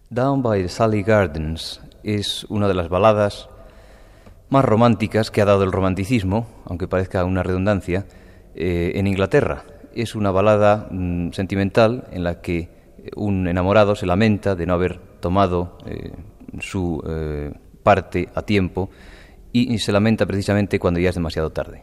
Down by the Salley Gardens es una de las baladas más románticas que ha dado el romanticismo, aunque parezca una redundancia, en Inglaterra. Es una balada sentimental en la que un enamorado se lamenta de no haber tomado su parte a tiempo y se lamenta precisamente cuando ya es demasiado tarde.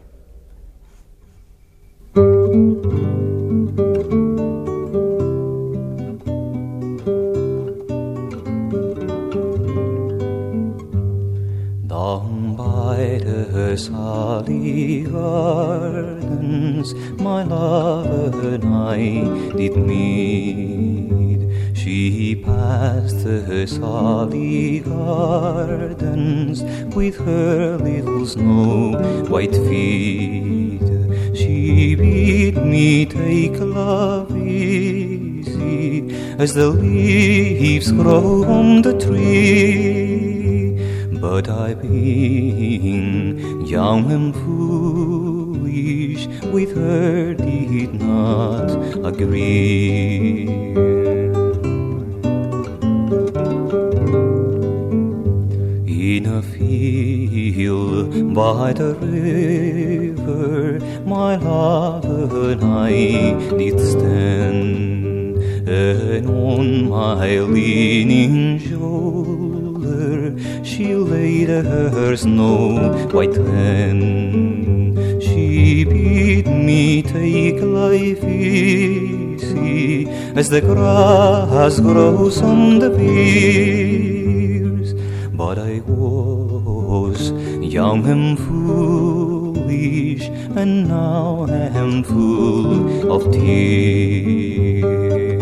Down by the Salley Gardens, my lover and I did meet. She passed the Salley Gardens with her little snow-white feet. She bid me take love easy as the leaves grow on the tree. But I, being young and foolish, with her did not agree. In a field by the river, my lover and I did stand, and on my leaning shoulder she laid her snow-white hand. She bid me take life easy as the grass grows on the piers. But I was young and foolish, and now am full of tears.